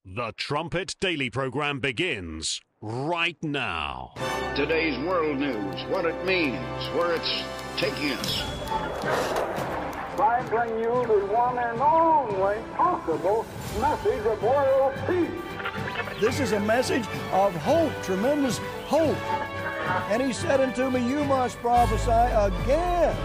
The Trumpet Daily program begins right now. Today's world news, what it means, where it's taking us. I bring you the one and only possible message of world peace. This is a message of hope, tremendous hope. And he said unto me, you must prophesy again.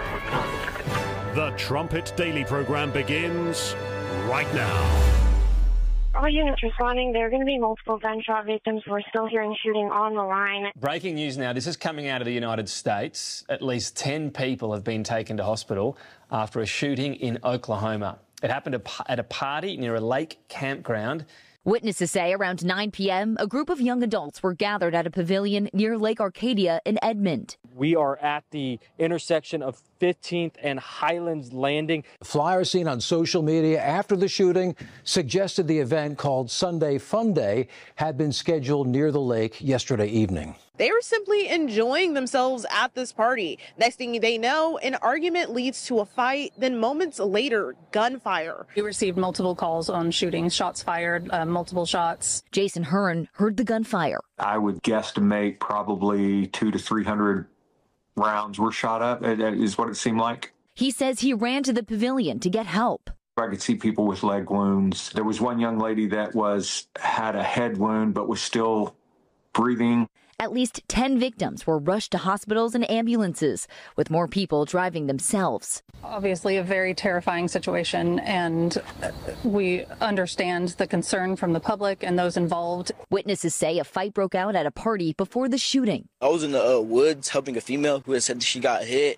The Trumpet Daily program begins right now. All units responding, there are going to be multiple gunshot victims. We're still hearing shooting on the line. Breaking news now. This is coming out of the United States. At least 10 people have been taken to hospital after a shooting in Oklahoma. It happened at a party near a lake campground. Witnesses say around 9 p.m., a group of young adults were gathered at a pavilion near Lake Arcadia in Edmond. We are at the intersection of 15th and Highlands Landing. Flyers seen on social media after the shooting suggested the event, called Sunday Fun Day, had been scheduled near the lake yesterday evening. They were simply enjoying themselves at this party. Next thing they know, an argument leads to a fight. Then moments later, gunfire. We received multiple calls on shootings, shots fired, multiple shots. Jason Hearn heard the gunfire. I would guesstimate probably 200 to 300 rounds were shot up, is what it seemed like. He says he ran to the pavilion to get help. I could see people with leg wounds. There was one young lady that had a head wound but was still breathing. At least 10 victims were rushed to hospitals and ambulances, with more people driving themselves. Obviously a very terrifying situation, and we understand the concern from the public and those involved. Witnesses say a fight broke out at a party before the shooting. I was in the woods helping a female who had said she got hit,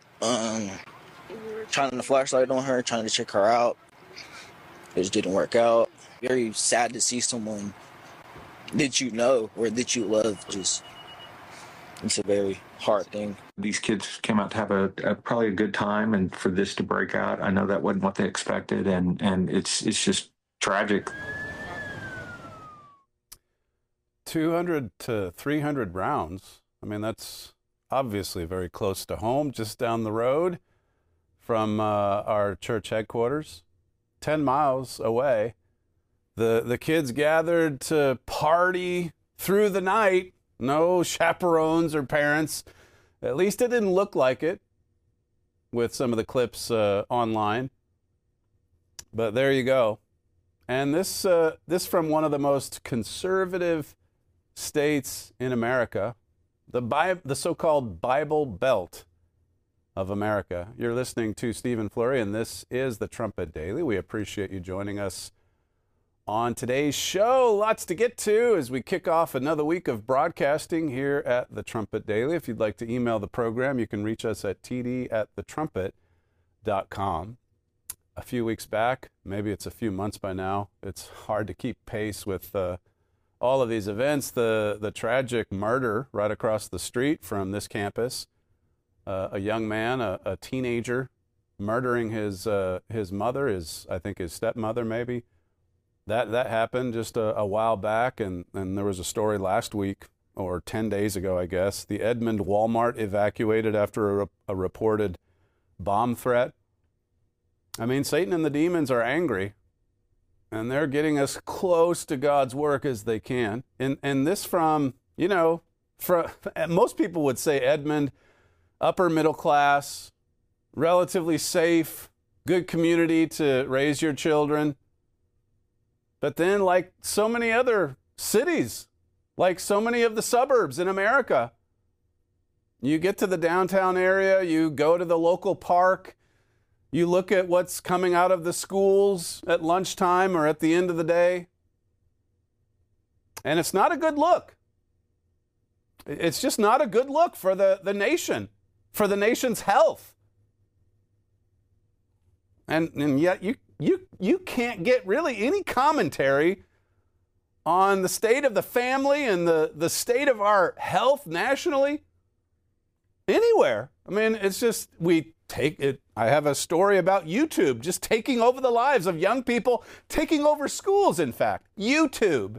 shining the flashlight on her, trying to check her out. It just didn't work out. Very sad to see someone that you know or that you love just... It's a very hard thing. These kids came out to have probably a good time, and for this to break out, I know that wasn't what they expected, and it's just tragic. 200 to 300 rounds. I mean, that's obviously very close to home, just down the road from our church headquarters, 10 miles away. The kids gathered to party through the night. No chaperones or parents. At least it didn't look like it with some of the clips online. But there you go. And this from one of the most conservative states in America, the so-called Bible Belt of America. You're listening to Stephen Flurry, and this is the Trumpet Daily. We appreciate you joining us on today's show. Lots to get to as we kick off another week of broadcasting here at the Trumpet Daily. If you'd like to email the program, you can reach us at td@thetrumpet.com. A few weeks back, maybe it's a few months by now, it's hard to keep pace with all of these events. The tragic murder right across the street from this campus, a young man, a teenager, murdering his mother, I think his stepmother maybe. That happened just a while back, and there was a story last week, or 10 days ago, I guess. The Edmond Walmart evacuated after a reported bomb threat. I mean, Satan and the demons are angry, and they're getting as close to God's work as they can. And this from most people would say Edmond, upper middle class, relatively safe, good community to raise your children. But then, like so many other cities, like so many of the suburbs in America, you get to the downtown area, you go to the local park, you look at what's coming out of the schools at lunchtime or at the end of the day, and it's not a good look. It's just not a good look for the nation, for the nation's health. And yet you can't get really any commentary on the state of the family and the state of our health nationally anywhere. I mean, it's just, we take it. I have a story about YouTube just taking over the lives of young people, taking over schools, in fact. YouTube.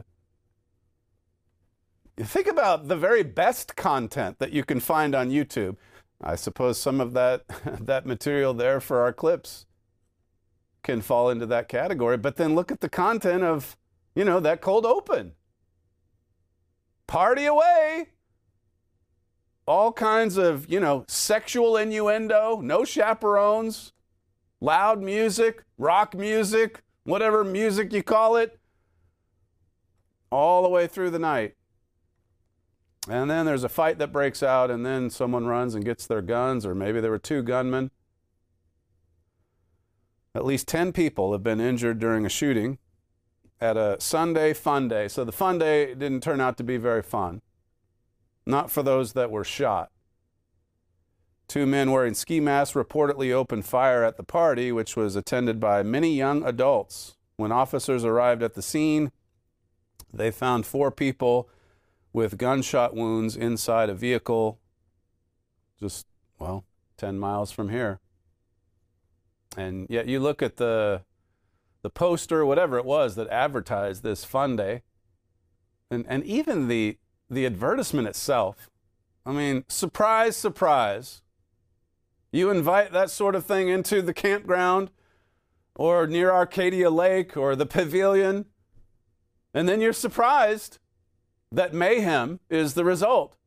Think about the very best content that you can find on YouTube. I suppose some of that material there for our clips can fall into that category. But then look at the content of that cold open. Party away. All kinds of, sexual innuendo, no chaperones, loud music, rock music, whatever music you call it, all the way through the night. And then there's a fight that breaks out, and then someone runs and gets their guns, or maybe there were 2 gunmen. At least 10 people have been injured during a shooting at a Sunday fun day. So the fun day didn't turn out to be very fun. Not for those that were shot. 2 men wearing ski masks reportedly opened fire at the party, which was attended by many young adults. When officers arrived at the scene, they found 4 people with gunshot wounds inside a vehicle just, 10 miles from here. And yet you look at the poster, whatever it was, that advertised this fun day, and even the advertisement itself. I mean, surprise, surprise. You invite that sort of thing into the campground or near Arcadia Lake or the pavilion, and then you're surprised that mayhem is the result.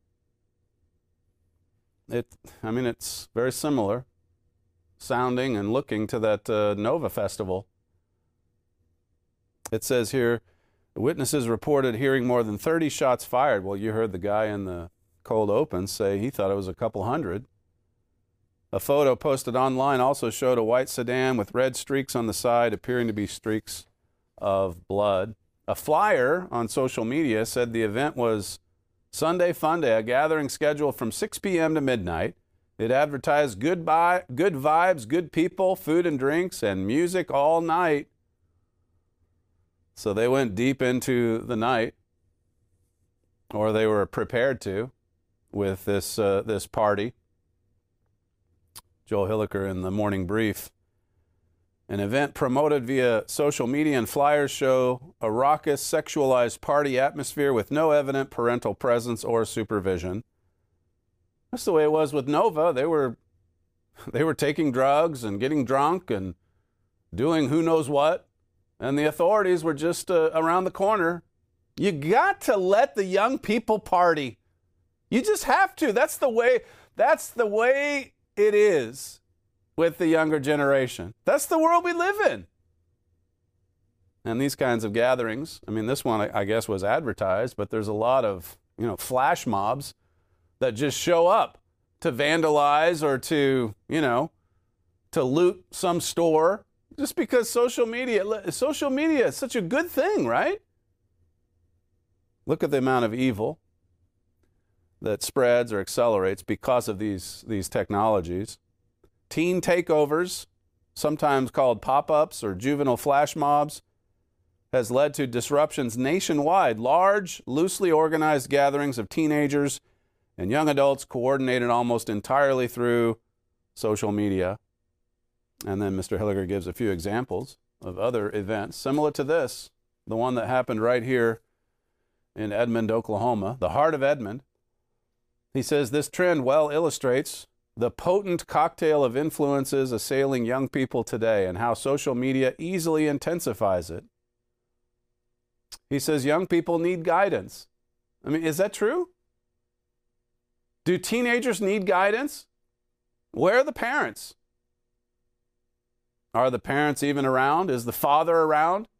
It's very similar sounding and looking to that Nova Festival. It says here, witnesses reported hearing more than 30 shots fired. Well, you heard the guy in the cold open say he thought it was a couple hundred. A photo posted online also showed a white sedan with red streaks on the side, appearing to be streaks of blood. A flyer on social media said the event was Sunday Fun Day, a gathering scheduled from 6 p.m. to midnight. It advertised good vibes, good people, food and drinks, and music all night. So they went deep into the night, or they were prepared to, with this party. Joel Hilliker in the Morning Brief. An event promoted via social media and flyers show a raucous, sexualized party atmosphere with no evident parental presence or supervision. That's the way it was with Nova. They were taking drugs and getting drunk and doing who knows what, and the authorities were just around the corner. You got to let the young people party. You just have to. That's the way it is with the younger generation. That's the world we live in. And these kinds of gatherings, this one I guess was advertised, but there's a lot of, flash mobs that just show up to vandalize or to loot some store just because social media is such a good thing, right? Look at the amount of evil that spreads or accelerates because of these technologies. Teen takeovers, sometimes called pop-ups or juvenile flash mobs, has led to disruptions nationwide. Large, loosely organized gatherings of teenagers and young adults coordinated almost entirely through social media. And then Mr. Hilliker gives a few examples of other events similar to this, the one that happened right here in Edmond, Oklahoma, the heart of Edmond. He says this trend well illustrates the potent cocktail of influences assailing young people today and how social media easily intensifies it. He says young people need guidance. Is that true? Do teenagers need guidance? Where are the parents? Are the parents even around? Is the father around?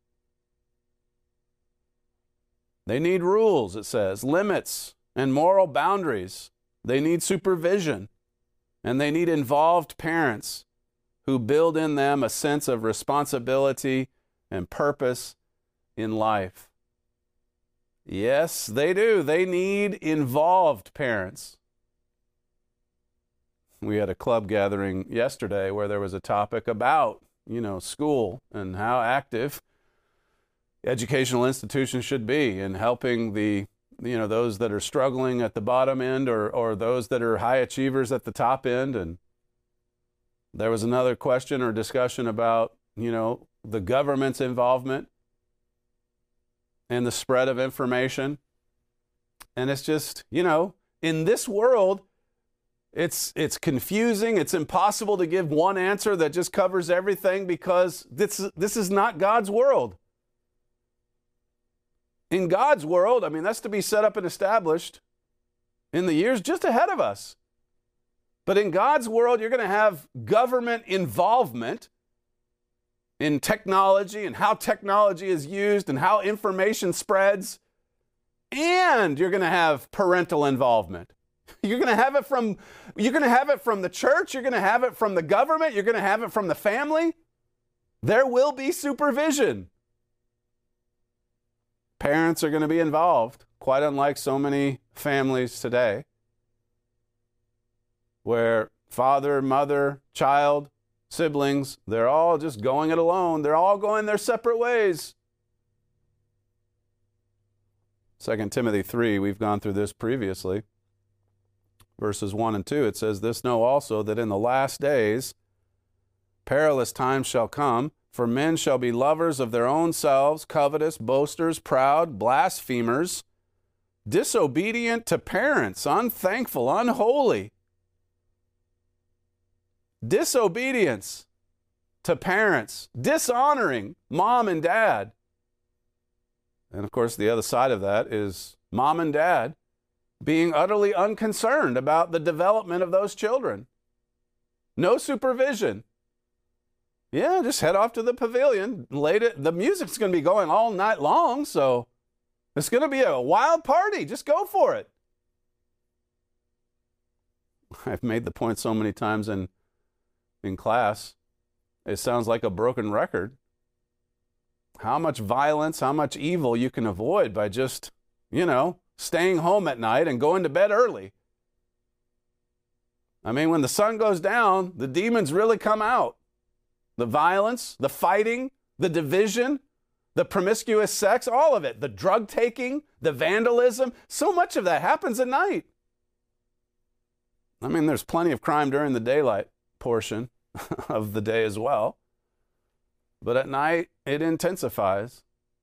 They need rules, it says, limits and moral boundaries. They need supervision. And they need involved parents who build in them a sense of responsibility and purpose in life. Yes, they do. They need involved parents. We had a club gathering yesterday where there was a topic about, school and how active educational institutions should be in helping those that are struggling at the bottom end or those that are high achievers at the top end. And there was another question or discussion about, the government's involvement and the spread of information. And it's just, in this world, it's confusing. It's impossible to give one answer that just covers everything because this is not God's world. In God's world, I mean, that's to be set up and established in the years just ahead of us. But in God's world, you're going to have government involvement in technology and how technology is used and how information spreads. And you're going to have parental involvement. You're going to have it from the church. You're going to have it from the government. You're going to have it from the family. There will be supervision. Parents are going to be involved, quite unlike so many families today, where father, mother, child, siblings, they're all just going it alone. They're all going their separate ways. 2 Timothy 3, we've gone through this previously. Verses 1 and 2, it says, "This know also that in the last days perilous times shall come, for men shall be lovers of their own selves, covetous, boasters, proud, blasphemers, disobedient to parents, unthankful, unholy." Disobedience to parents, dishonoring mom and dad. And of course, the other side of that is mom and dad being utterly unconcerned about the development of those children. No supervision. Yeah, just head off to the pavilion. The music's going to be going all night long, so it's going to be a wild party. Just go for it. I've made the point so many times in class, it sounds like a broken record. How much violence, how much evil you can avoid by just, staying home at night and going to bed early. I mean, when the sun goes down, the demons really come out. The violence, the fighting, the division, the promiscuous sex, all of it. The drug taking, the vandalism, so much of that happens at night. I mean, there's plenty of crime during the daylight portion of the day as well. But at night, it intensifies.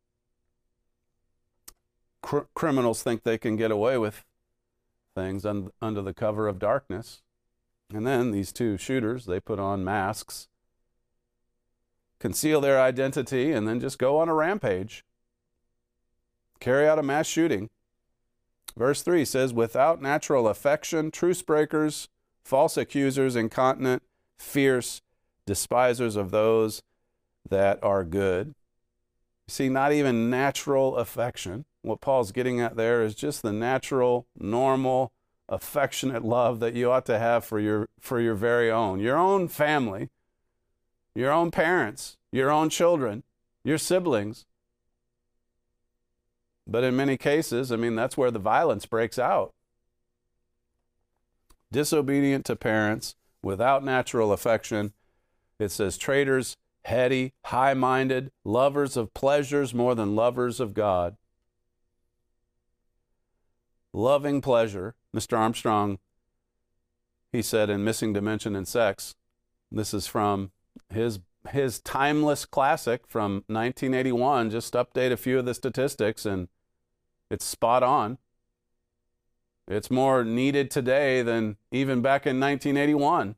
Criminals think they can get away with things under the cover of darkness. And then these two shooters, they put on masks, conceal their identity, and then just go on a rampage. Carry out a mass shooting. Verse 3 says, "Without natural affection, truce breakers, false accusers, incontinent, fierce, despisers of those that are good." See, not even natural affection. What Paul's getting at there is just the natural, normal, affectionate love that you ought to have for your very own family, your own parents, your own children, your siblings. But in many cases, I mean, that's where the violence breaks out. Disobedient to parents, without natural affection. It says traitors, heady, high-minded, lovers of pleasures more than lovers of God. Loving pleasure. Mr. Armstrong, he said in Missing Dimension in Sex, this is from his timeless classic from 1981, just update a few of the statistics and it's spot on. It's more needed today than even back in 1981.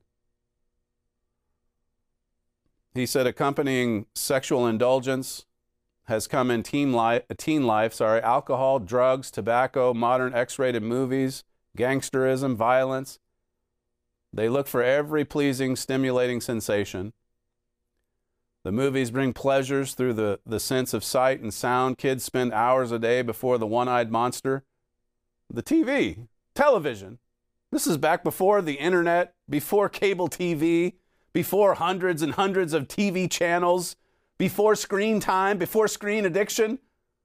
He said accompanying sexual indulgence has come in teen life, alcohol, drugs, tobacco, modern X-rated movies, gangsterism, violence. They look for every pleasing, stimulating sensation. The movies bring pleasures through the sense of sight and sound. Kids spend hours a day before the one-eyed monster. The TV, television. This is back before the internet, before cable TV, before hundreds and hundreds of TV channels, before screen time, before screen addiction.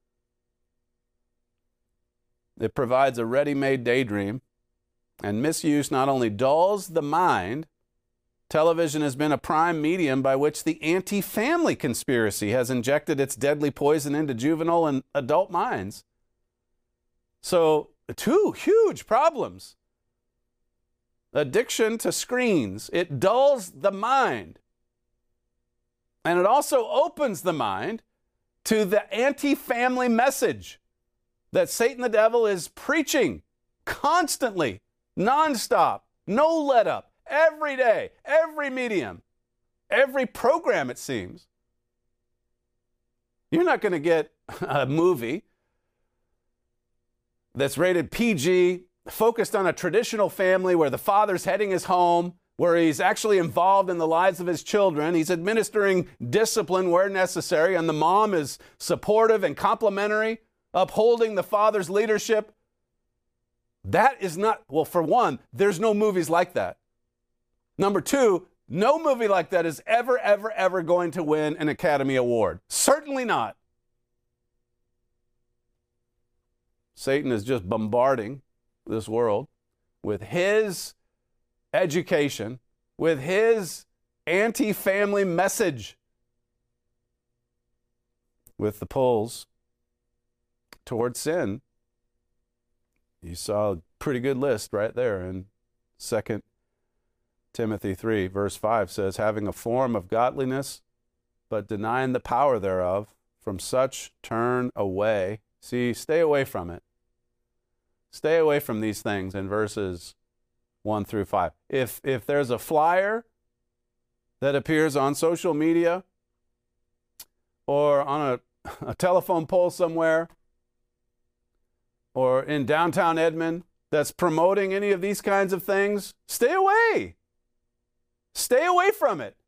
It provides a ready-made daydream, and misuse not only dulls the mind, television has been a prime medium by which the anti-family conspiracy has injected its deadly poison into juvenile and adult minds. So, two huge problems. Addiction to screens. It dulls the mind. And it also opens the mind to the anti-family message that Satan the devil is preaching constantly, nonstop, no let up, every day, every medium, every program, it seems. You're not going to get a movie that's rated PG, focused on a traditional family where the father's heading his home, where he's actually involved in the lives of his children. He's administering discipline where necessary, and the mom is supportive and complimentary, upholding the father's leadership. That is not, well, for one, there's no movies like that. Number two, no movie like that is ever going to win an Academy Award. Certainly not. Satan is just bombarding this world with his education, with his anti-family message, with the pulls towards sin. You saw a pretty good list right there in 2 Timothy 3, verse 5 says, having a form of godliness, but denying the power thereof, from such turn away. See, stay away from it. Stay away from these things in verses 1 through 5. If there's a flyer that appears on social media or on a telephone pole somewhere or in downtown Edmond that's promoting any of these kinds of things, stay away. Stay away from it.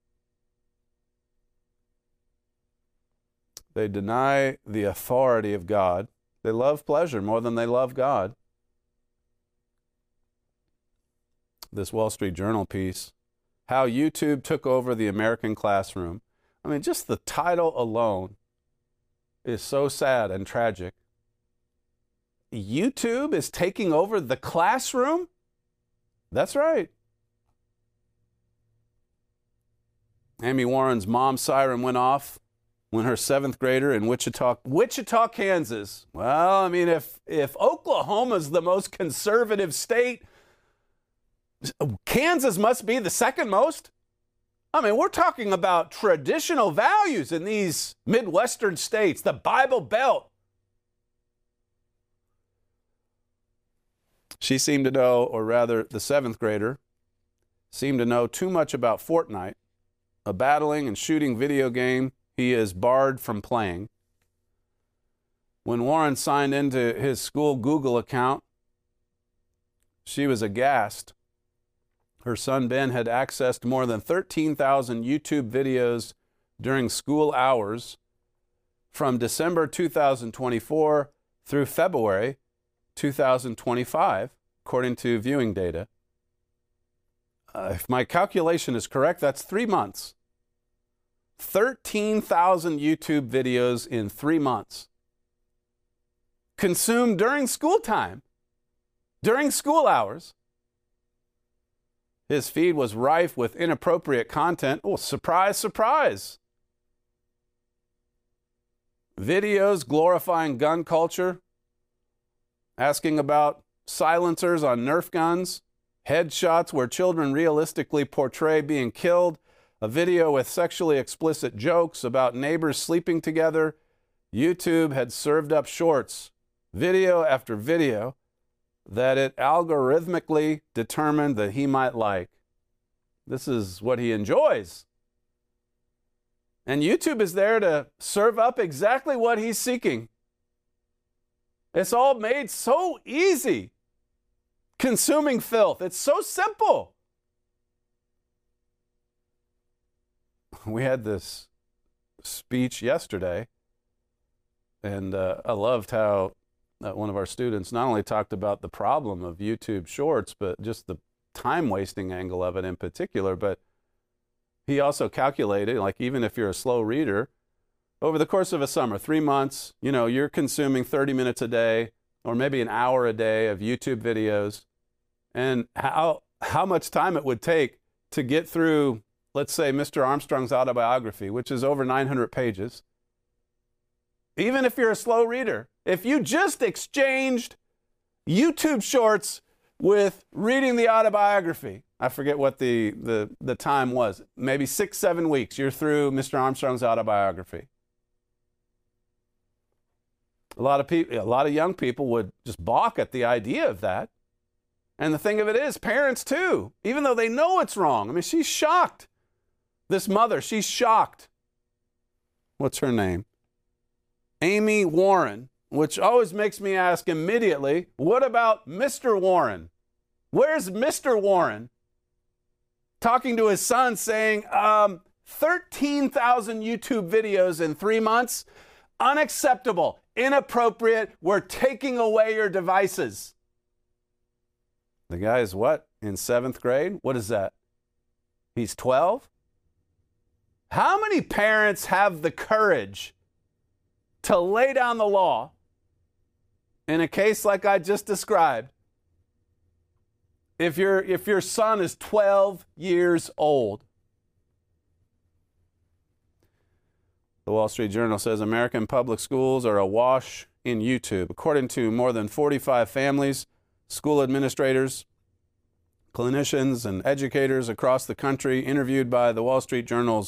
They deny the authority of God. They love pleasure more than they love God. This Wall Street Journal piece, How YouTube Took Over the American Classroom. I mean, just the title alone is so sad and tragic. YouTube is taking over the classroom? That's right. Amy Warren's mom siren went off when her 7th grader in Wichita, Kansas. Well, I mean, if Oklahoma's the most conservative state, Kansas must be the second most. I mean, we're talking about traditional values in these Midwestern states, the Bible Belt. She seemed to know, or rather the 7th grader, seemed to know too much about Fortnite, a battling and shooting video game he is barred from playing. When Warren signed into his school Google account, she was aghast. Her son Ben had accessed more than 13,000 YouTube videos during school hours from December 2024 through February 2025, according to viewing data. If my calculation is correct, that's 3 months. 13,000 YouTube videos in 3 months. Consumed during school time, during school hours. His feed was rife with inappropriate content. Oh, surprise, surprise. Videos glorifying gun culture, asking about silencers on Nerf guns, headshots where children realistically portray being killed, a video with sexually explicit jokes about neighbors sleeping together. YouTube had served up shorts, video after video, that it algorithmically determined that he might like. This is what he enjoys. And YouTube is there to serve up exactly what he's seeking. It's all made so easy. Consuming filth. It's so simple. We had this speech yesterday, and I loved how one of our students not only talked about the problem of YouTube Shorts, but just the time-wasting angle of it in particular, but he also calculated, like even if you're a slow reader, over the course of a summer, 3 months, you know, you're consuming 30 minutes a day or maybe an hour a day of YouTube videos, and how much time it would take to get through, let's say, Mr. Armstrong's autobiography, which is over 900 pages. Even if you're a slow reader, if you just exchanged YouTube Shorts with reading the autobiography, I forget what the time was, maybe 6-7 weeks, you're through Mr. Armstrong's autobiography. A lot of young people would just balk at the idea of that. And the thing of it is, parents too, even though they know it's wrong. I mean, she's shocked. This mother, she's shocked. What's her name? Amy Warren. which always makes me ask immediately, what about Mr. Warren? Where's Mr. Warren? Talking to his son saying, 13,000 YouTube videos in 3 months, unacceptable, inappropriate, we're taking away your devices. The guy is what? In 7th grade? What is that? He's 12? How many parents have the courage to lay down the law in a case like I just described? If your son is 12 years old. The Wall Street Journal says American public schools are awash in YouTube. According to more than 45 families, school administrators, clinicians, and educators across the country interviewed by the Wall Street Journal,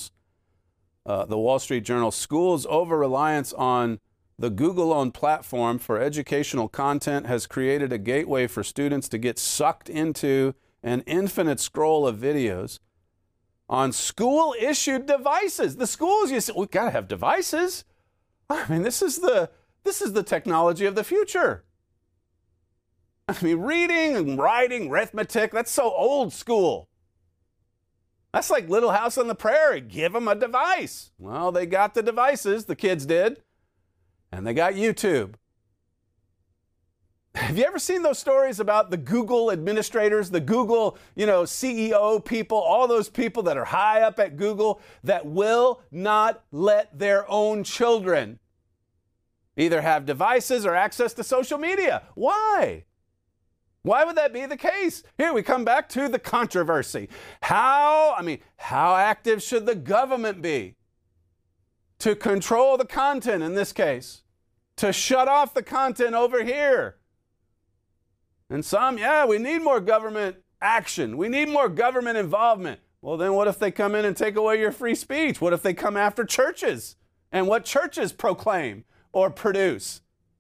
schools' over-reliance on the Google-owned platform for educational content has created a gateway for students to get sucked into an infinite scroll of videos on school-issued devices. The schools, you say, we've got to have devices. I mean, this is the technology of the future. I mean, reading and writing, arithmetic, that's so old school. That's like Little House on the Prairie. Give them a device. Well, they got the devices, the kids did, and they got YouTube. Have you ever seen those stories about the Google administrators, the Google, CEO people, all those people that are high up at Google that will not let their own children either have devices or access to social media? Why? Why would that be the case? Here we come back to the controversy. How active should the government be to control the content in this case? To shut off the content over here? And some, we need more government action. We need more government involvement. Well, then what if they come in and take away your free speech? What if they come after churches and what churches proclaim or produce?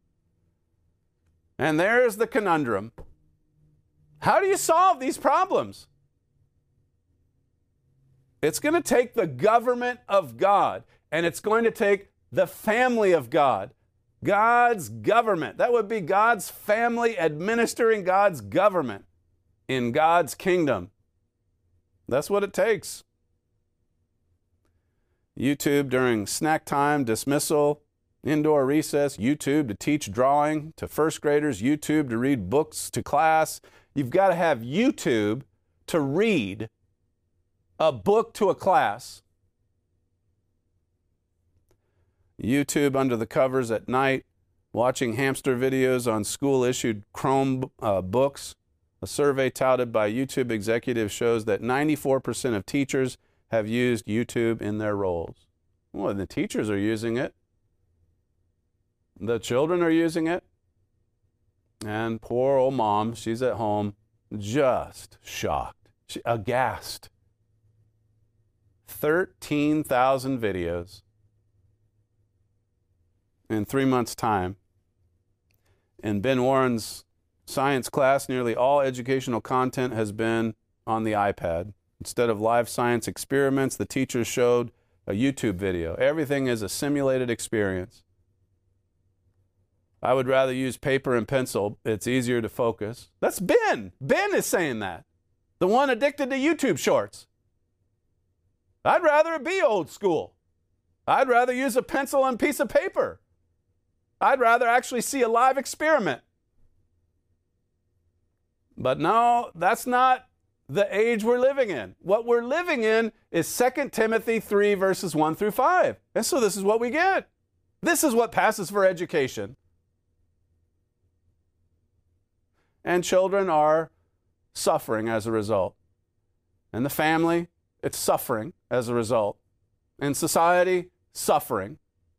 And there's the conundrum. How do you solve these problems? It's going to take the government of God, and it's going to take the family of God. God's government. That would be God's family administering God's government in God's kingdom. That's what it takes. YouTube during snack time, dismissal, indoor recess, YouTube to teach drawing to first graders, YouTube to read books to class. You've got to have YouTube to read a book to a class. YouTube under the covers at night, watching hamster videos on school-issued Chrome books. A survey touted by YouTube executives shows that 94% of teachers have used YouTube in their roles. Well, the teachers are using it. The children are using it. And poor old mom, she's at home, just shocked, aghast. 13,000 videos in 3 months' time. In Ben Warren's science class, nearly all educational content has been on the iPad. Instead of live science experiments, the teachers showed a YouTube video. Everything is a simulated experience. I would rather use paper and pencil. It's easier to focus. That's Ben. Ben is saying that. The one addicted to YouTube shorts. I'd rather it be old school. I'd rather use a pencil and piece of paper. I'd rather actually see a live experiment. But no, that's not the age we're living in. What we're living in is 2 Timothy 3, verses 1 through 5. And so this is what we get. This is what passes for education. And children are suffering as a result. And the family, it's suffering as a result. And society, suffering.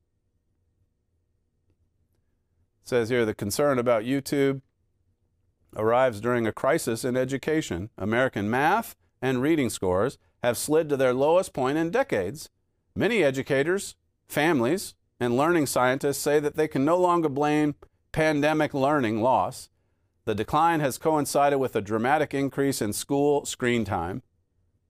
It says here, the concern about YouTube arrives during a crisis in education. American math and reading scores have slid to their lowest point in decades. Many educators, families, and learning scientists say that they can no longer blame pandemic learning loss. The decline has coincided with a dramatic increase in school screen time,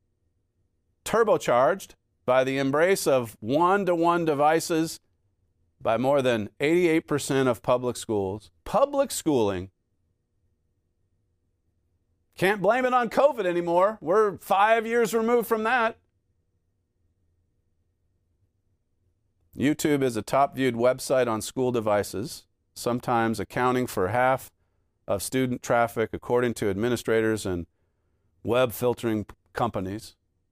turbocharged by the embrace of one-to-one devices by more than 88% of public schools. Public schooling. Can't blame it on COVID anymore. We're 5 years removed from that. YouTube is a top viewed website on school devices, sometimes accounting for half of student traffic, according to administrators and web filtering companies.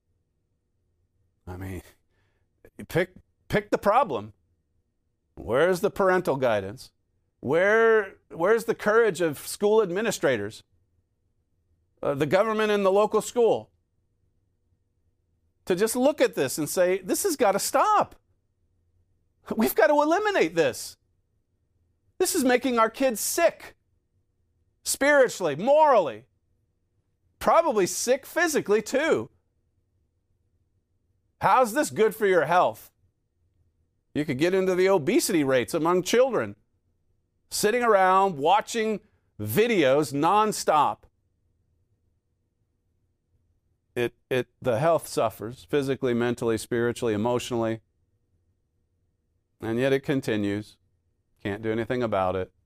I mean, pick the problem. Where's the parental guidance? Where's the courage of school administrators, the government and the local school, to just look at this and say, this has got to stop. We've got to eliminate this. This is making our kids sick, spiritually, morally, probably sick physically too. How's this good for your health? You could get into the obesity rates among children, sitting around watching videos nonstop. The health suffers physically, mentally, spiritually, emotionally. And yet it continues. Can't do anything about it.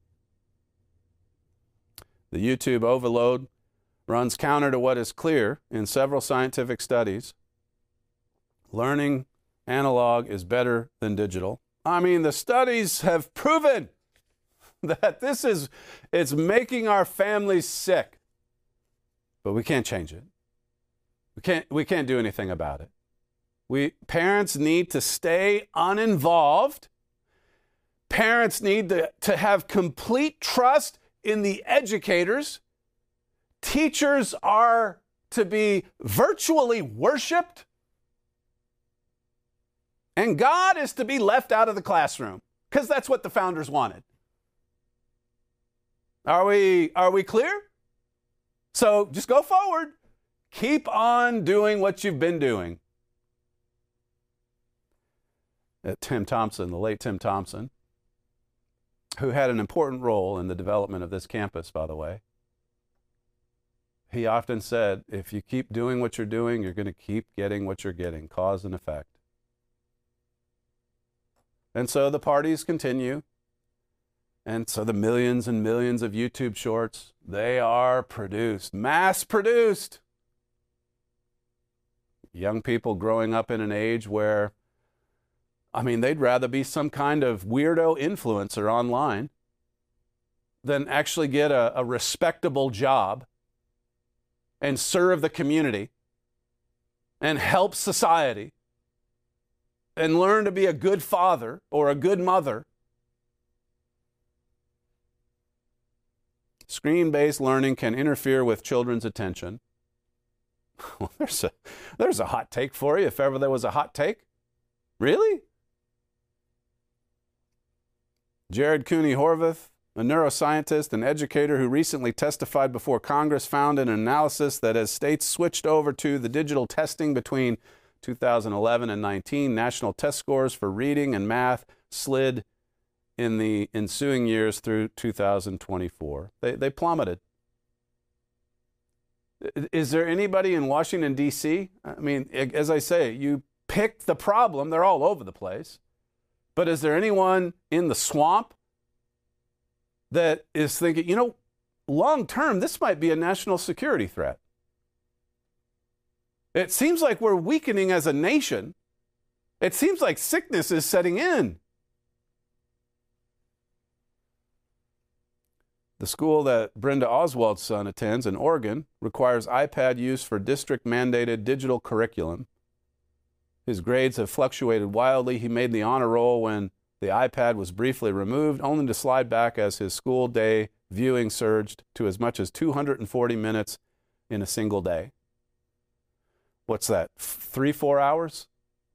The YouTube overload runs counter to what is clear in several scientific studies. Learning analog is better than digital. I mean, the studies have proven that it's making our families sick. But we can't change it. We can't do anything about it. Parents need to stay uninvolved. Parents need to have complete trust in the educators. Teachers are to be virtually worshiped. And God is to be left out of the classroom, because that's what the founders wanted. Are we clear? So just go forward. Keep on doing what you've been doing. Tim Thompson, the late Tim Thompson, who had an important role in the development of this campus, by the way. He often said, if you keep doing what you're doing, you're going to keep getting what you're getting, cause and effect. And so the parties continue. And so the millions and millions of YouTube shorts, they are produced, mass produced. Young people growing up in an age where, they'd rather be some kind of weirdo influencer online than actually get a respectable job and serve the community and help society and learn to be a good father or a good mother. Screen-based learning can interfere with children's attention. Well, there's a hot take for you, if ever there was a hot take. Really? Jared Cooney Horvath, a neuroscientist and educator who recently testified before Congress, found in an analysis that as states switched over to the digital testing between 2011 and 19, national test scores for reading and math slid in the ensuing years through 2024. They plummeted. Is there anybody in Washington, D.C.? As I say, you pick the problem. They're all over the place. But is there anyone in the swamp that is thinking, long term, this might be a national security threat? It seems like we're weakening as a nation. It seems like sickness is setting in. The school that Brenda Oswald's son attends in Oregon requires iPad use for district-mandated digital curriculum. His grades have fluctuated wildly. He made the honor roll when the iPad was briefly removed, only to slide back as his school day viewing surged to as much as 240 minutes in a single day. What's that, 3-4 hours?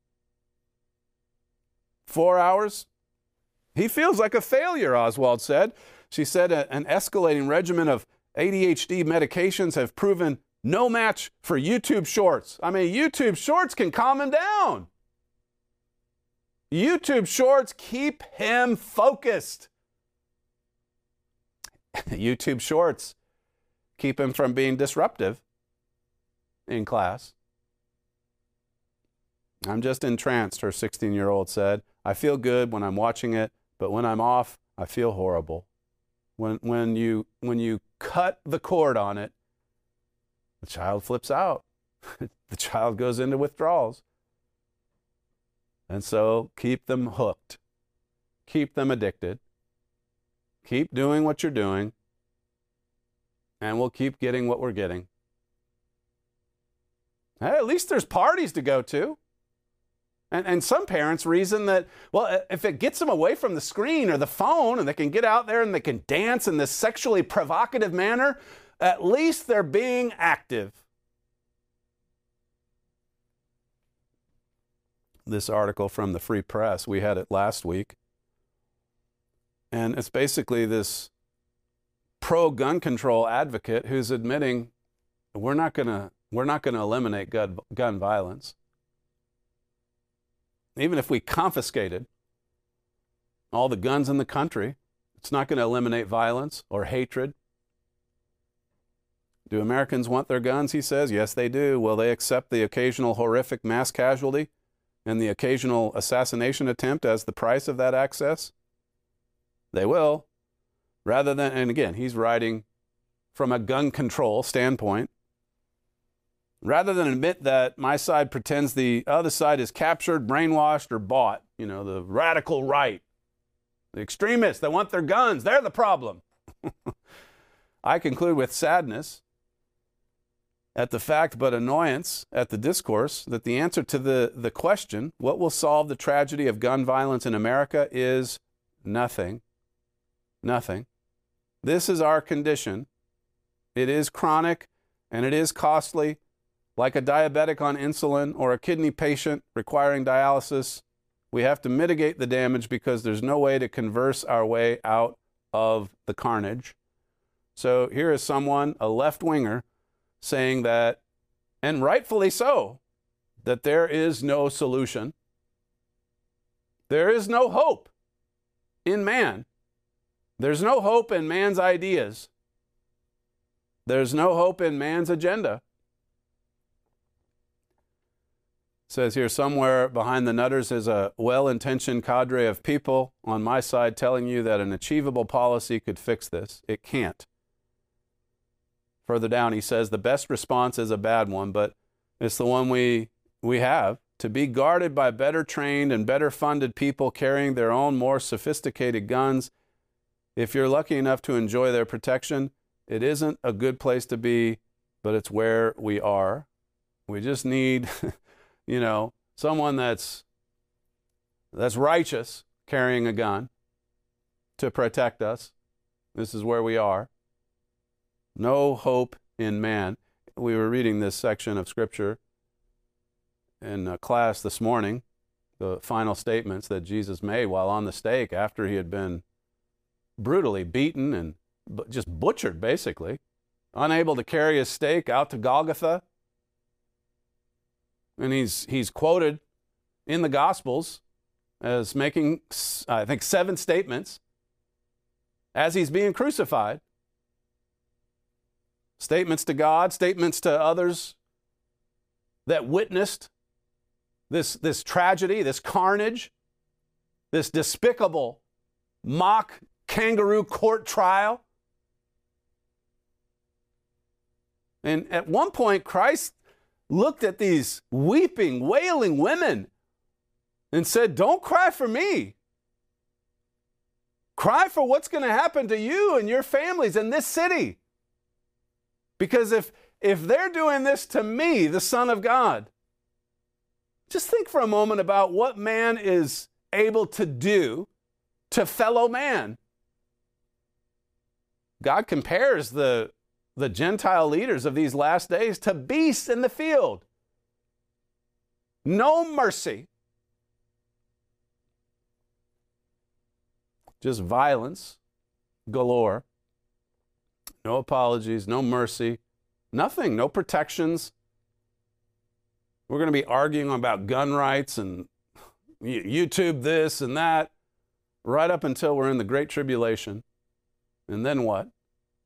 4 hours? He feels like a failure, Oswald said. She said an escalating regimen of ADHD medications have proven no match for YouTube Shorts. YouTube Shorts can calm him down. YouTube Shorts keep him focused. YouTube Shorts keep him from being disruptive in class. I'm just entranced, her 16-year-old said. I feel good when I'm watching it, but when I'm off, I feel horrible. When you cut the cord on it, the child flips out. The child goes into withdrawals. And so keep them hooked. Keep them addicted. Keep doing what you're doing. And we'll keep getting what we're getting. Hey, at least there's parties to go to. And some parents reason that, well, if it gets them away from the screen or the phone and they can get out there and they can dance in this sexually provocative manner, at least they're being active. This article from the Free Press, we had it last week. And it's basically this pro-gun control advocate who's admitting we're not going to eliminate gun violence. Even if we confiscated all the guns in the country, it's not going to eliminate violence or hatred. Do Americans want their guns, he says? Yes, they do. Will they accept the occasional horrific mass casualty and the occasional assassination attempt as the price of that access? They will. Rather than, and again, he's writing from a gun control standpoint. Rather than admit that my side pretends the other side is captured, brainwashed, or bought, the radical right, the extremists that want their guns, they're the problem. I conclude with sadness at the fact, but annoyance at the discourse, that the answer to the question, what will solve the tragedy of gun violence in America, is nothing. Nothing. This is our condition. It is chronic and it is costly. Like a diabetic on insulin or a kidney patient requiring dialysis, we have to mitigate the damage because there's no way to converse our way out of the carnage. So here is someone, a left-winger, saying that, and rightfully so, that there is no solution. There is no hope in man. There's no hope in man's ideas. There's no hope in man's agenda. It says here, somewhere behind the nutters is a well-intentioned cadre of people on my side telling you that an achievable policy could fix this. It can't. Further down, he says the best response is a bad one, but it's the one we have, to be guarded by better trained and better funded people carrying their own more sophisticated guns. If you're lucky enough to enjoy their protection, it isn't a good place to be, but it's where we are. We just need... someone that's righteous carrying a gun to protect us. This is where we are. No hope in man. We were reading this section of Scripture in class this morning, the final statements that Jesus made while on the stake after he had been brutally beaten and just butchered, basically, unable to carry his stake out to Golgotha. And he's quoted in the Gospels as making, I think, 7 statements as he's being crucified. Statements to God, statements to others that witnessed this tragedy, this carnage, this despicable mock kangaroo court trial. And at one point, Christ looked at these weeping, wailing women and said, "Don't cry for me. Cry for what's going to happen to you and your families in this city. Because if they're doing this to me, the Son of God," just think for a moment about what man is able to do to fellow man. God compares the Gentile leaders of these last days to beasts in the field. No mercy. Just violence galore. No apologies, no mercy, nothing, no protections. We're going to be arguing about gun rights and YouTube this and that right up until we're in the Great Tribulation. And then what?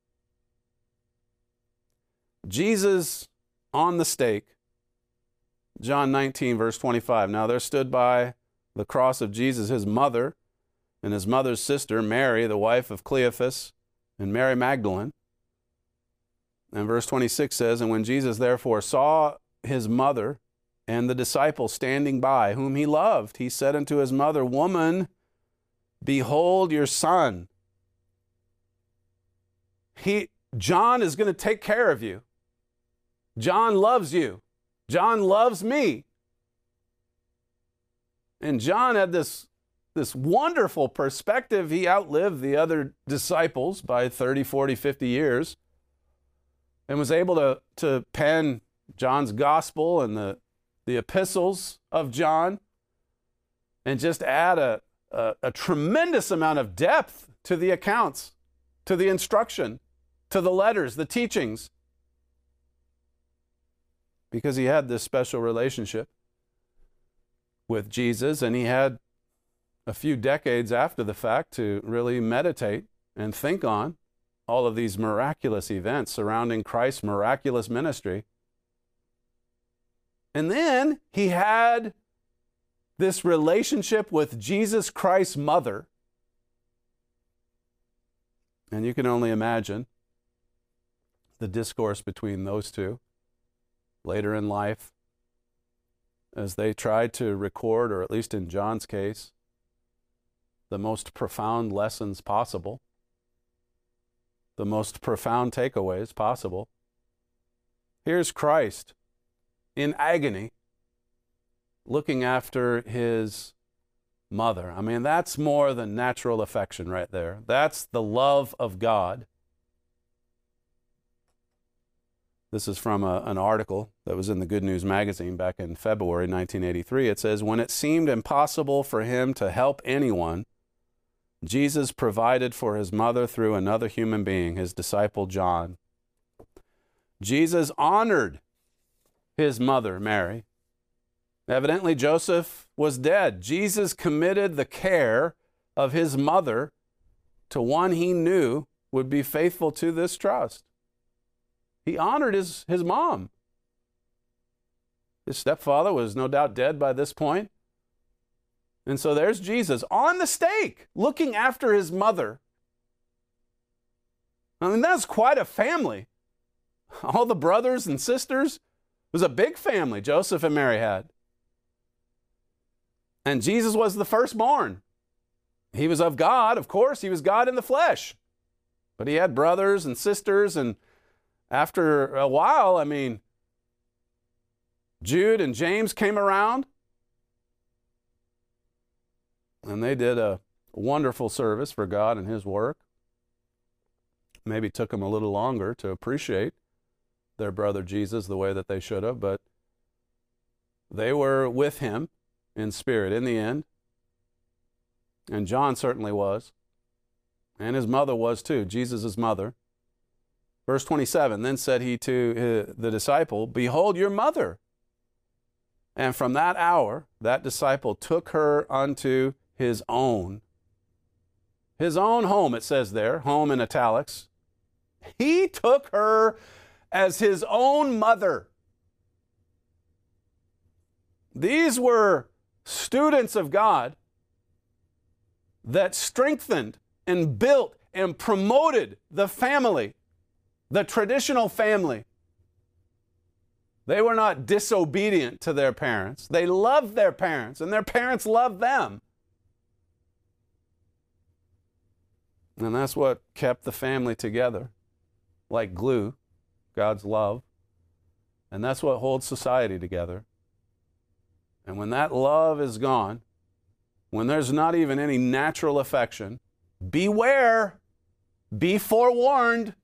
Jesus on the stake John 19, verse 25. Now there stood by the cross of Jesus his mother and his mother's sister, Mary, the wife of Cleophas, and Mary Magdalene. And verse 26 says, and when Jesus therefore saw his mother and the disciple standing by, whom he loved, he said unto his mother, Woman, behold your son. John is going to take care of you. John loves you. John loves me. And John had this wonderful perspective. He outlived the other disciples by 30, 40, 50 years and was able to pen John's gospel and the epistles of John and just add a tremendous amount of depth to the accounts, to the instruction, to the letters, the teachings, because he had this special relationship with Jesus, and he had a few decades after the fact to really meditate and think on all of these miraculous events surrounding Christ's miraculous ministry. And then he had this relationship with Jesus Christ's mother. And you can only imagine the discourse between those two later in life as they tried to record, or at least in John's case, the most profound lessons possible, the most profound takeaways possible. Here's Christ in agony, looking after his mother. I mean, that's more than natural affection right there. That's the love of God. This is from an article that was in the Good News magazine back in February 1983. It says, when it seemed impossible for him to help anyone, Jesus provided for his mother through another human being, his disciple John. Jesus honored his mother, Mary. Evidently, Joseph was dead. Jesus committed the care of his mother to one he knew would be faithful to this trust. He honored his mom. His stepfather was no doubt dead by this point. And so there's Jesus on the stake, looking after his mother. I mean, that's quite a family. All the brothers and sisters. It was a big family Joseph and Mary had. And Jesus was the firstborn. He was of God, of course. He was God in the flesh. But he had brothers and sisters, and after a while, I mean, Jude and James came around, and they did a wonderful service for God and his work. Maybe took them a little longer to appreciate their brother Jesus the way that they should have, but they were with him in spirit in the end. And John certainly was. And his mother was too, Jesus' mother. Verse 27, then said he to the disciple, behold your mother. And from that hour, that disciple took her unto his own home, it says there, home in italics. He took her as his own mother. These were students of God that strengthened and built and promoted the family, the traditional family. They were not disobedient to their parents. They loved their parents, and their parents loved them. And that's what kept the family together, like glue, God's love. And that's what holds society together. And when that love is gone, when there's not even any natural affection, beware, be forewarned.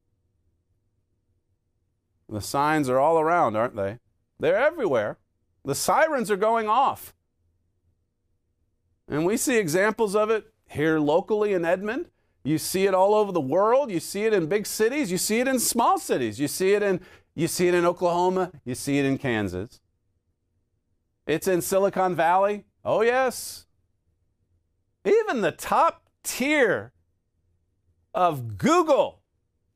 The signs are all around, aren't they? They're everywhere. The sirens are going off. And we see examples of it here locally in Edmond. You see it all over the world. You see it in big cities. You see it in small cities. You see it in Oklahoma. You see it in Kansas. It's in Silicon Valley. Oh, yes. Even the top tier of Google,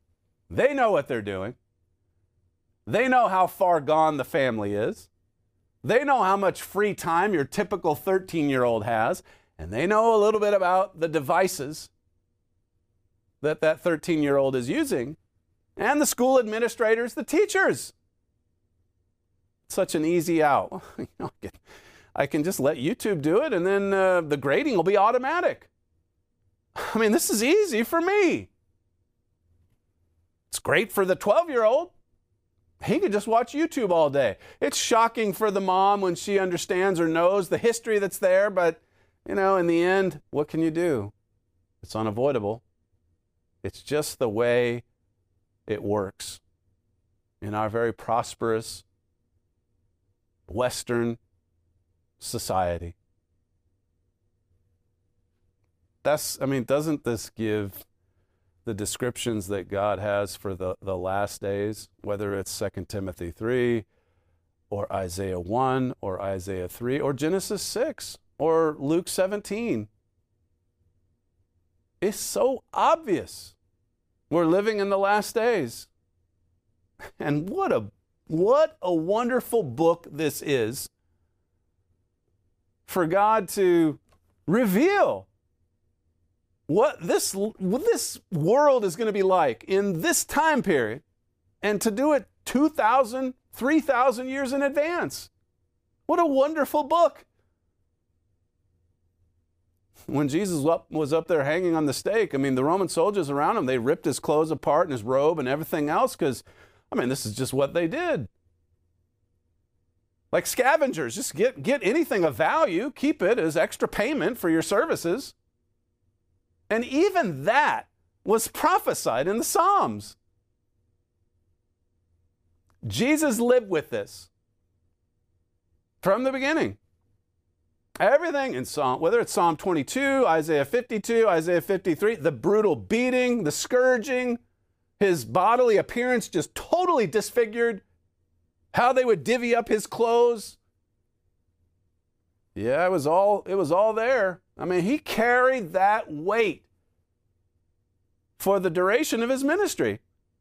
they know what they're doing. They know how far gone the family is. They know how much free time your typical 13-year-old has, and they know a little bit about the devices that 13-year-old is using, and the school administrators, the teachers. Such an easy out. I can just let YouTube do it, and then the grading will be automatic. I mean, this is easy for me. It's great for the 12-year-old. He could just watch YouTube all day. It's shocking for the mom when she understands or knows the history that's there, but, in the end, what can you do? It's unavoidable. It's just the way it works in our very prosperous Western society. Doesn't this give the descriptions that God has for the last days, whether it's 2 Timothy 3 or Isaiah 1 or Isaiah 3 or Genesis 6 or Luke 17? It's so obvious. We're living in the last days. And what a wonderful book this is for God to reveal what this world is going to be like in this time period, and to do it 2,000, 3,000 years in advance. What a wonderful book. When Jesus was up there hanging on the stake, the Roman soldiers around him, they ripped his clothes apart and his robe and everything else because, this is just what they did. Like scavengers, just get anything of value, keep it as extra payment for your services. And even that was prophesied in the Psalms. Jesus lived with this from the beginning. Everything in Psalm, whether it's Psalm 22, Isaiah 52, Isaiah 53, the brutal beating, the scourging, his bodily appearance just totally disfigured, how they would divvy up his clothes. Yeah, it was all there. He carried that weight for the duration of his ministry.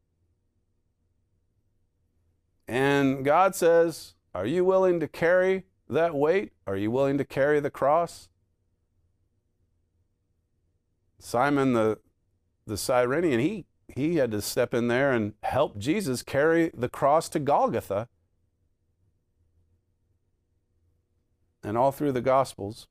And God says, are you willing to carry that weight? Are you willing to carry the cross? Simon the Cyrenian, he had to step in there and help Jesus carry the cross to Golgotha. And all through the Gospels,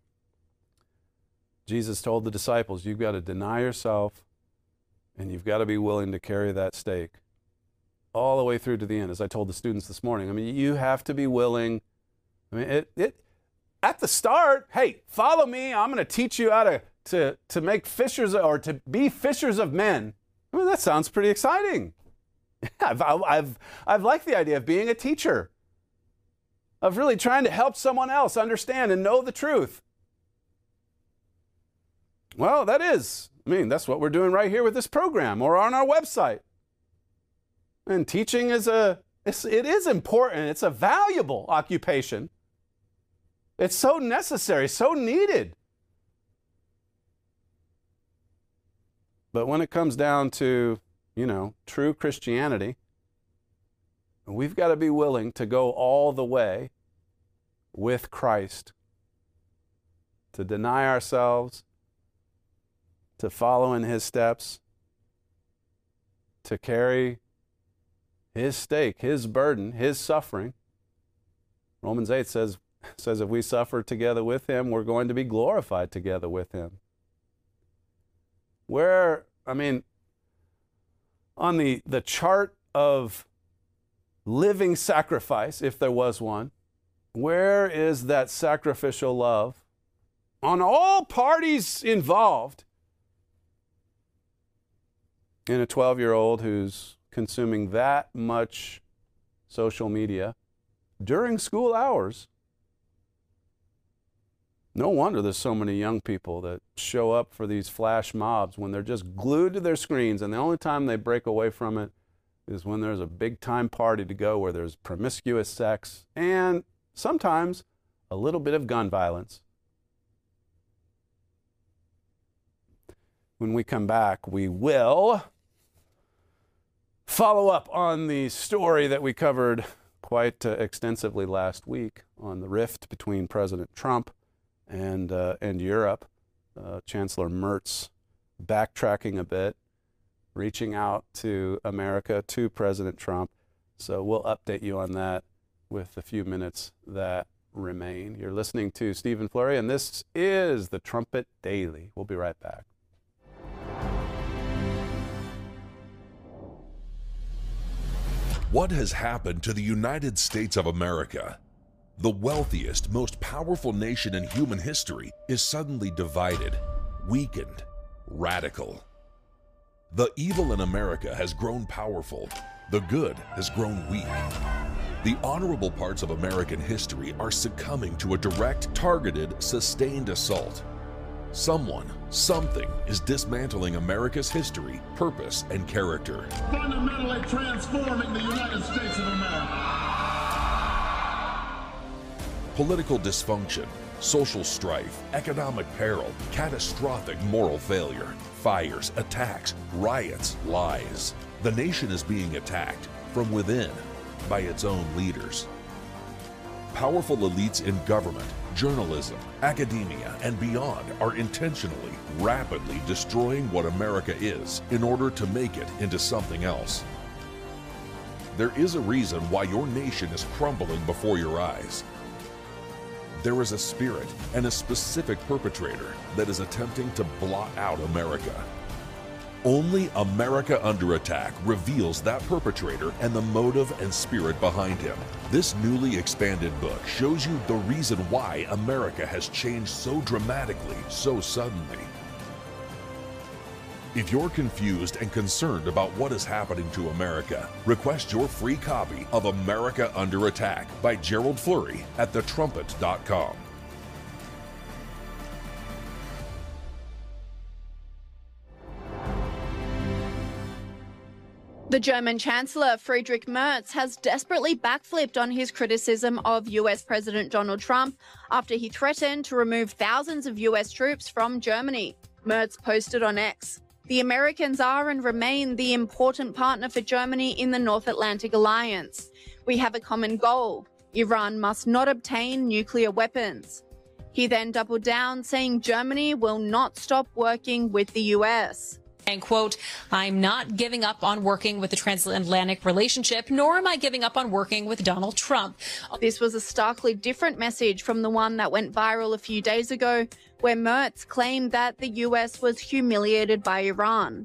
Jesus told the disciples, you've got to deny yourself and you've got to be willing to carry that stake all the way through to the end. As I told the students this morning, you have to be willing. At the start, hey, follow me. I'm going to teach you how to make fishers or to be fishers of men. That sounds pretty exciting. I've liked the idea of being a teacher, of really trying to help someone else understand and know the truth. Well, that's what we're doing right here with this program or on our website. And teaching it is important. It's a valuable occupation. It's so necessary, so needed. But when it comes down to, true Christianity, we've got to be willing to go all the way with Christ, to deny ourselves, to follow in his steps, to carry his stake, his burden, his suffering. Romans 8 says if we suffer together with him, we're going to be glorified together with him. On the chart of living sacrifice, if there was one, where is that sacrificial love on all parties involved in a 12-year-old who's consuming that much social media during school hours? No wonder there's so many young people that show up for these flash mobs when they're just glued to their screens, and the only time they break away from it is when there's a big-time party to go where there's promiscuous sex and sometimes a little bit of gun violence. When we come back, we will follow up on the story that we covered quite extensively last week on the rift between President Trump and Europe. Chancellor Merz backtracking a bit, reaching out to America, to President Trump. So we'll update you on that with the few minutes that remain. You're listening to Stephen Flurry, and this is the Trumpet Daily. We'll be right back. What has happened to the United States of America? The wealthiest, most powerful nation in human history is suddenly divided, weakened, radical. The evil in America has grown powerful. The good has grown weak. The honorable parts of American history are succumbing to a direct, targeted, sustained assault. Someone, something is dismantling America's history, purpose, and character. Fundamentally transforming the United States of America. Political dysfunction, social strife, economic peril, catastrophic moral failure, fires, attacks, riots, lies. The nation is being attacked from within by its own leaders. Powerful elites in government, journalism, academia, and beyond are intentionally, rapidly destroying what America is in order to make it into something else. There is a reason why your nation is crumbling before your eyes. There is a spirit and a specific perpetrator that is attempting to blot out America. Only America Under Attack reveals that perpetrator and the motive and spirit behind him. This newly expanded book shows you the reason why America has changed so dramatically, so suddenly. If you're confused and concerned about what is happening to America, request your free copy of America Under Attack by Gerald Flurry at thetrumpet.com. The German Chancellor Friedrich Merz has desperately backflipped on his criticism of US President Donald Trump after he threatened to remove thousands of US troops from Germany. Merz posted on X, "The Americans are and remain the important partner for Germany in the North Atlantic Alliance. We have a common goal. Iran must not obtain nuclear weapons." He then doubled down, saying Germany will not stop working with the US. And quote, "I'm not giving up on working with the transatlantic relationship, nor am I giving up on working with Donald Trump." This was a starkly different message from the one that went viral a few days ago, where Merz claimed that the US was humiliated by Iran.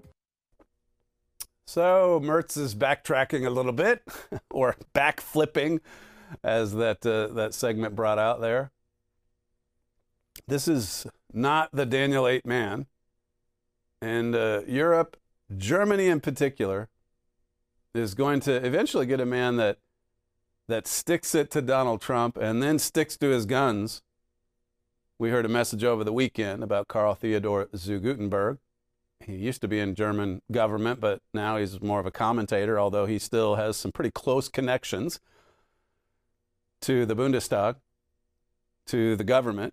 So Merz is backtracking a little bit, or backflipping, as that segment brought out there. This is not the Daniel 8 man. And Europe, Germany in particular, is going to eventually get a man that sticks it to Donald Trump and then sticks to his guns. We heard a message over the weekend about Karl Theodor zu Guttenberg. He used to be in German government, but now he's more of a commentator, although he still has some pretty close connections to the Bundestag, to the government.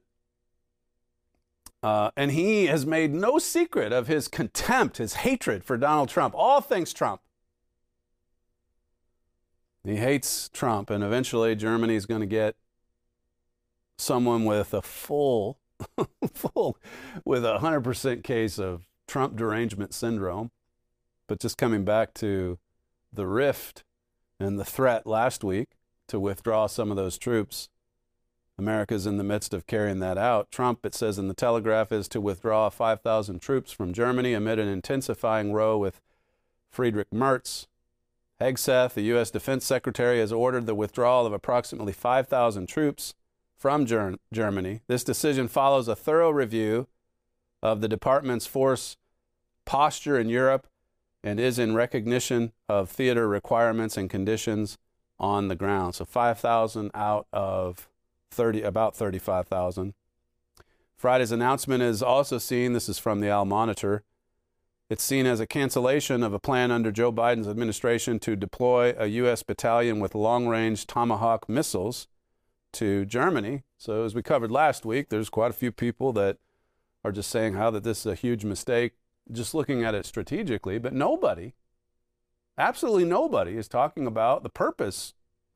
And he has made no secret of his contempt, his hatred for Donald Trump, all things Trump. He hates Trump, and eventually Germany is going to get someone with a with a 100% case of Trump derangement syndrome. But just coming back to the rift and the threat last week to withdraw some of those troops, America's in the midst of carrying that out. Trump, it says in the Telegraph, is to withdraw 5,000 troops from Germany amid an intensifying row with Friedrich Merz. Hegseth, the U.S. Defense Secretary, has ordered the withdrawal of approximately 5,000 troops from Germany. This decision follows a thorough review of the department's force posture in Europe and is in recognition of theater requirements and conditions on the ground. So 5,000 out of about 35,000. Friday's announcement is also seen, this is from the Al Monitor, it's seen as a cancellation of a plan under Joe Biden's administration to deploy a U.S. battalion with long-range Tomahawk missiles to Germany. So as we covered last week, there's quite a few people that are just saying how that this is a huge mistake, just looking at it strategically, but nobody, absolutely nobody, is talking about the purpose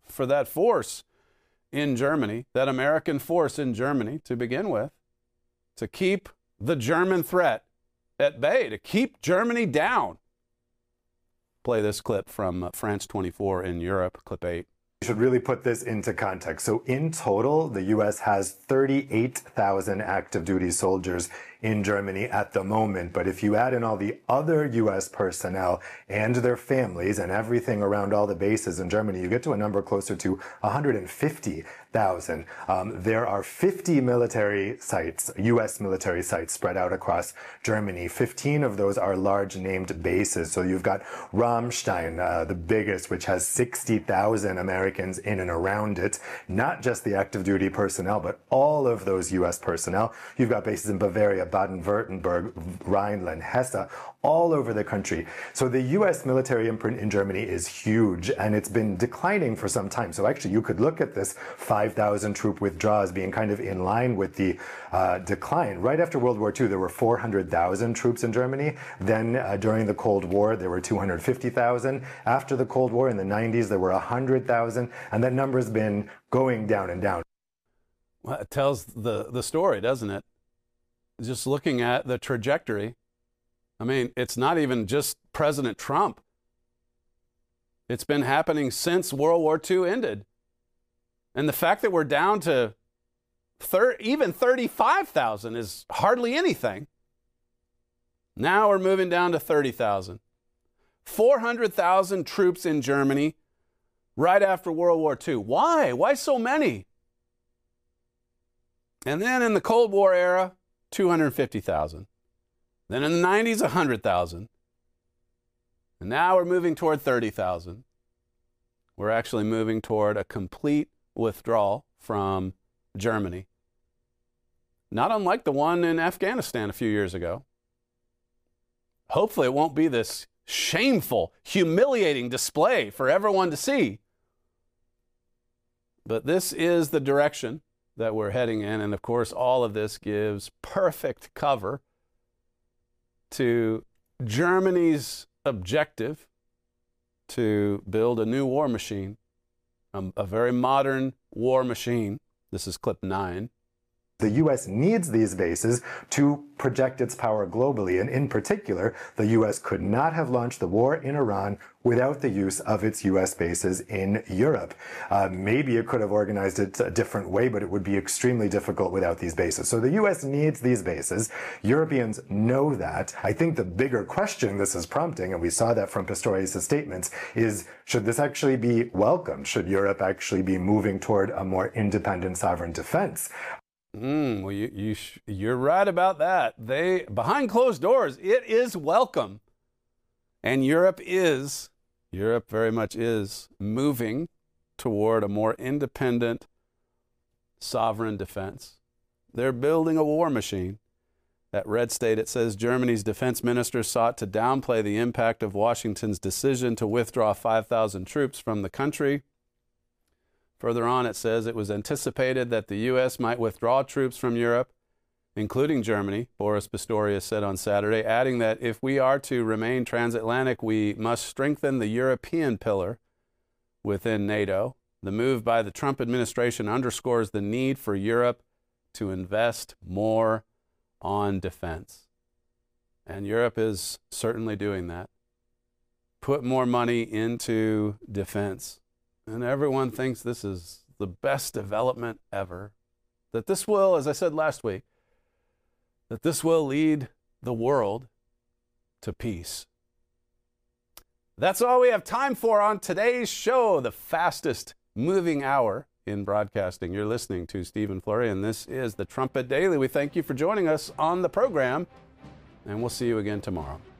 for that force in Germany, that American force in Germany to begin with, to keep the German threat at bay, to keep Germany down. Play this clip from France 24 in Europe, clip 8. We should really put this into context. So in total, the U.S. has 38,000 active duty soldiers in Germany at the moment. But if you add in all the other U.S. personnel and their families and everything around all the bases in Germany, you get to a number closer to 150,000. There are 50 military sites, U.S. military sites spread out across Germany. 15 of those are large named bases. So you've got Ramstein, the biggest, which has 60,000 Americans in and around it. Not just the active duty personnel, but all of those U.S. personnel. You've got bases in Bavaria, Baden-Württemberg, Rhineland, Hesse, all over the country. So the U.S. military imprint in Germany is huge, and it's been declining for some time. So actually, you could look at this 5,000 troop withdrawal as being kind of in line with the decline. Right after World War II, there were 400,000 troops in Germany. Then during the Cold War, there were 250,000. After the Cold War in the 90s, there were 100,000, and that number's been going down and down. Well, it tells the story, doesn't it? Just looking at the trajectory, I mean, it's not even just President Trump. It's been happening since World War II ended. And the fact that we're down to even 35,000 is hardly anything. Now we're moving down to 30,000. 400,000 troops in Germany right after World War II. Why? Why so many? And then in the Cold War era, 250,000. Then in the 90s, 100,000. And now we're moving toward 30,000. We're actually moving toward a complete withdrawal from Germany. Not unlike the one in Afghanistan a few years ago. Hopefully it won't be this shameful, humiliating display for everyone to see. But this is the direction that we're heading in. And of course, all of this gives perfect cover to Germany's objective to build a new war machine, a very modern war machine. This is clip 9. The U.S. needs these bases to project its power globally, and in particular, the U.S. could not have launched the war in Iran without the use of its U.S. bases in Europe. Maybe it could have organized it a different way, but it would be extremely difficult without these bases. So the U.S. needs these bases. Europeans know that. I think the bigger question this is prompting, and we saw that from Pistorius' statements, is should this actually be welcomed? Should Europe actually be moving toward a more independent sovereign defense? Well, you're right about that. Behind closed doors, it is welcome. And Europe very much is moving toward a more independent sovereign defense. They're building a war machine. At Red State, it says Germany's defense minister sought to downplay the impact of Washington's decision to withdraw 5,000 troops from the country. Further on, it says it was anticipated that the U.S. might withdraw troops from Europe, including Germany, Boris Pistorius said on Saturday, adding that if we are to remain transatlantic, we must strengthen the European pillar within NATO. The move by the Trump administration underscores the need for Europe to invest more on defense. And Europe is certainly doing that. Put more money into defense. And everyone thinks this is the best development ever. That this will, as I said last week, that this will lead the world to peace. That's all we have time for on today's show, the fastest moving hour in broadcasting. You're listening to Stephen Flurry, and this is the Trumpet Daily. We thank you for joining us on the program, and we'll see you again tomorrow.